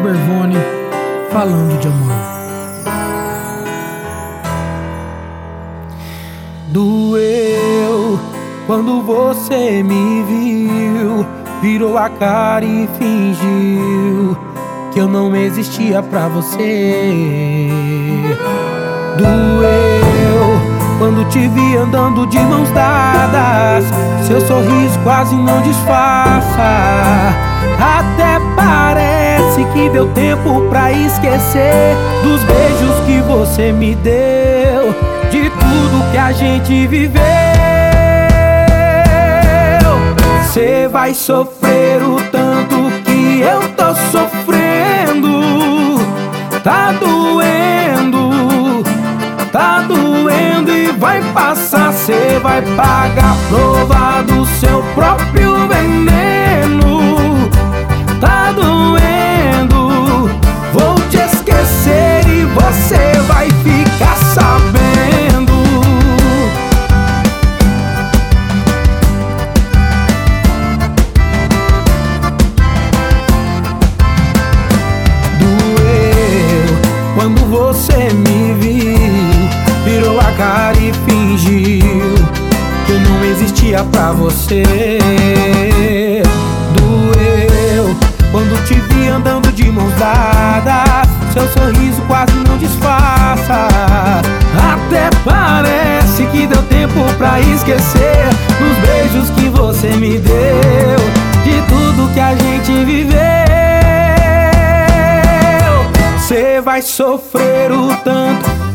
Bervone, falando de amor. Doeu quando você me viu, virou a cara e fingiu que eu não existia pra você. Doeu quando te vi andando de mãos dadas, seu sorriso quase não disfarça. Até parece que deu tempo pra esquecer dos beijos que você me deu, de tudo que a gente viveu. Cê vai sofrer o tanto que eu tô sofrendo. Tá doendo e vai passar. Cê vai pagar a prova do seu próprio veneno. Tá doendo, vou te esquecer e você vai ficar sabendo. Doeu quando você me viu, virou a cara e fingiu que eu não existia pra você. Doeu quando te vi andando de mãos dadas, seu sorriso quase não disfarça. Até parece que deu tempo pra esquecer dos beijos que você me deu, de tudo que a gente viveu. Cê vai sofrer o tanto